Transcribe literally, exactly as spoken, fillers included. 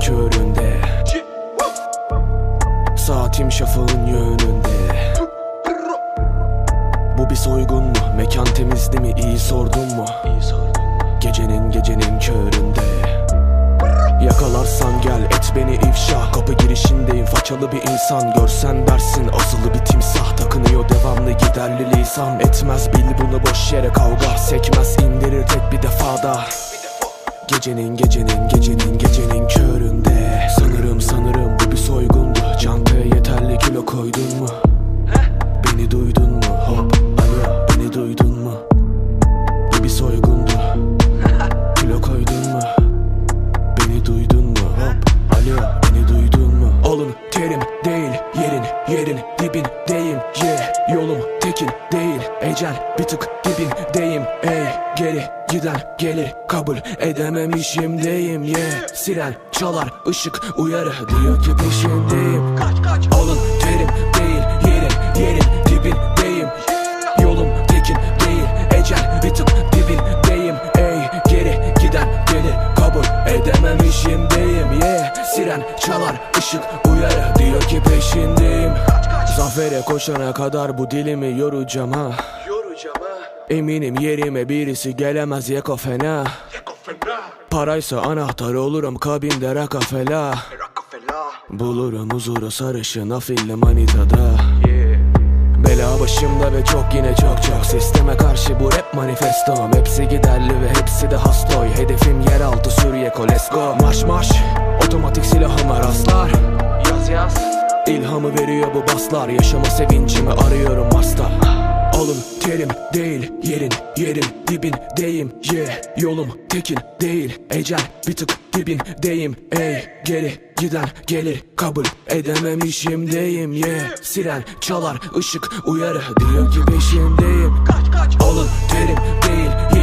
köründe, saatim şafağın yönünde. Bu bir soygun mu? Mekan temizdi mi? İyi sordun mu? Gecenin gecenin köründe. Yakalarsan gel et beni ifşa. Kapı girişindeyim façalı bir insan. Görsen dersin asılı bir timsah. Takınıyor devamlı giderli lisan. Etmez bil bunu boş yere kavga. Sekmez indirir tek bir defada. Gecenin gecenin gecenin gecenin köründe. Sanırım sanırım bu bir soygundu. Çantaya yeterli kilo koydun mu? Beni duydun mu? Hop alo beni duydun mu? Bu bir soygundu. Kilo koydun mu? Beni duydun mu? Hop alo beni duydun mu? Alın terim değil yerin yerin dibindeyim yeah. Yolum tekin değil ecel bir tık dibindeyim ey. Geri giden gelir kabul edememişimdeyim yeah. Siren çalar ışık uyarı diyor ki peşindeyim. Kaç kaç. Alın terim değil yerin yerin dibindeyim yeah. Yolum tekin değil ecel bir tık dibindeyim ey. Geri giden gelir kabul edememişimdeyim yeah. Siren çalar ışık uyarı diyor ki peşindeyim. Zafere koşana kadar bu dilimi yoracağım ha. Yoracağım ha. Eminim yerime birisi gelemez yeko fena. Paraysa anahtar olurum kabinde raka fela. Bulurum huzuru sarışın afilli manitada yeah. Bela başımda ve çok yine çok çok. Sisteme karşı bu rap manifestom. Hepsi giderli ve hepsi de hastoy. Hedefim yeraltı Süryeko let's go. Marş marş otomatik silahıma rastlar. Yaz yaz İlhamı veriyor bu baslar. Yaşama sevincimi arıyorum Mars'ta. Alın terim değil yerin yerin dibindeyim yeah. Yolum tekin değil ecel bir tık dibindeyim ey. Geri giden gelir kabul edememişimdeyim yeah. Siren çalar ışık uyarı diyor ki peşindeyim. Kaç kaç. Alın terim değil